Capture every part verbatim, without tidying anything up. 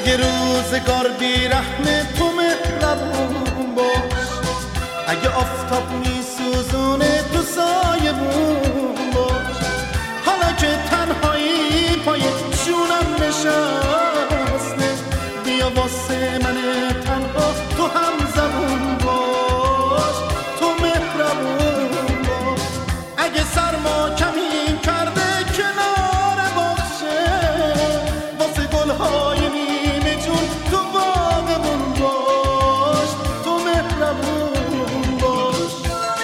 اگه روزگار بیرحم تو مهربون باش، اگه آفتاب میسوزونه تو سایبون باش. حالا که تنهایی پای جونم نشسته، بیا واسه من تنها تو هم زبون باش، تو مهربون باش. اگه سرما کمی کرده کنار باغچه، واسه گلهای نیمه جون تو باغمون باش، تو مهربون باش.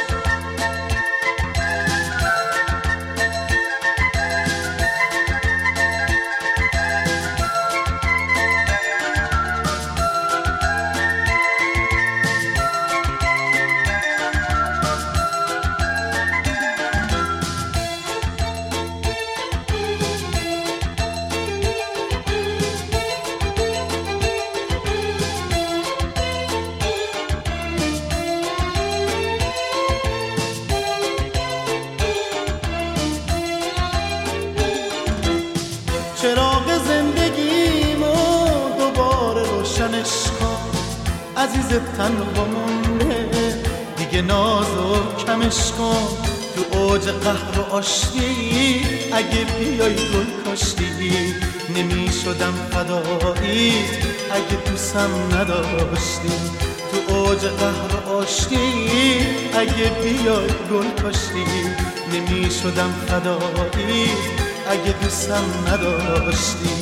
چراغ زندگیمو دوباره روشنش کن، عزیز تنها مونده دیگه نازو کمش کن. تو اوج قهر و آشتی اگه بیای گل کاشتی، نمی شدم فداییت اگه دوستم نداشتی. تو اوج قهر و آشتی اگه بیای گل کاشتی، نمی شدم فداییت اگه دوستم نداشتی.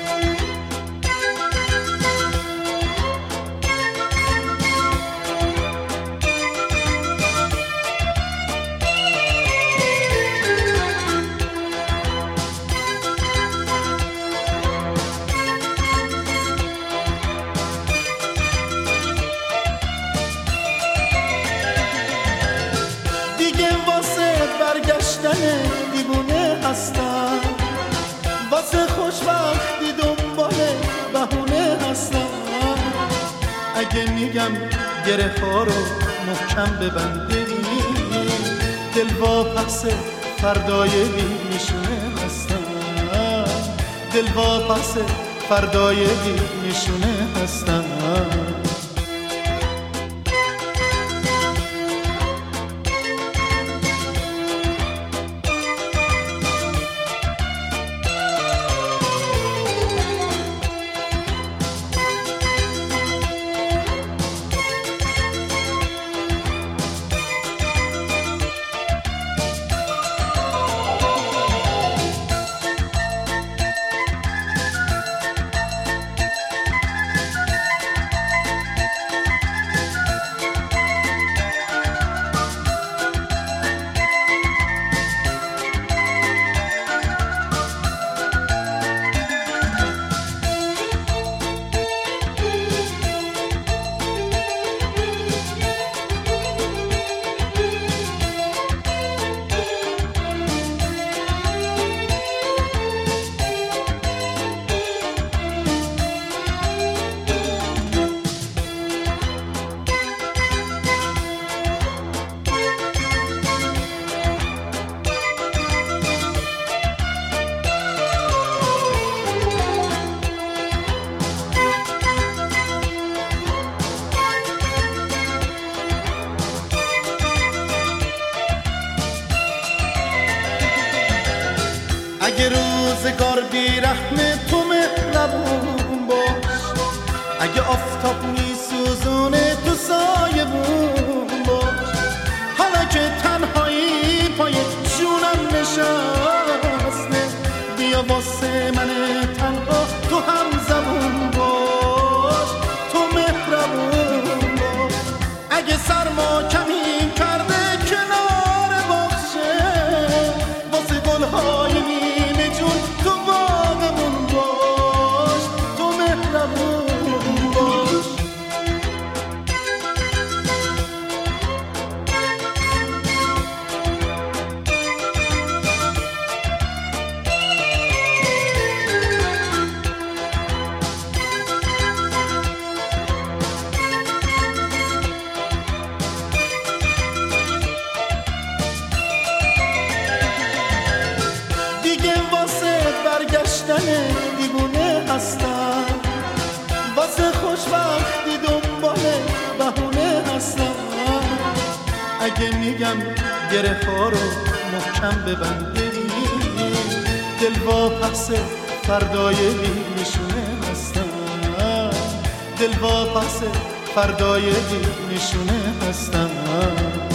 دیگه واسه برگشتن دیوونه هستم، واسه خوشبختی دنبال بهونه هستم. اگه میگم گره ها رو محکم ببنده، دل واپس فردای بی نشونه هستم، دل واپس فردای بی نشونه هستم. اگه روزگار بیرحم تو مهربون باش، اگه آفتاب میسوزونه تو سایبون باش. حالا که تنهایی پای جونم نشسته، بیا واسه من تنها تو هم زبون باش، تو مهربون باش. اگه سرما کمی کرده کنار باغچه، واسه گلهای نیمه جون تو باغمون باش، تو مهربون باش. برگشتن دیوونه هستم، واسه خوشبختی دنبال بهونه هستم. اگه میگم گره ها رو محکم ببندی، دل واپس فردای بی نشونه هستم. دل واپس فردای بی نشونه هستم.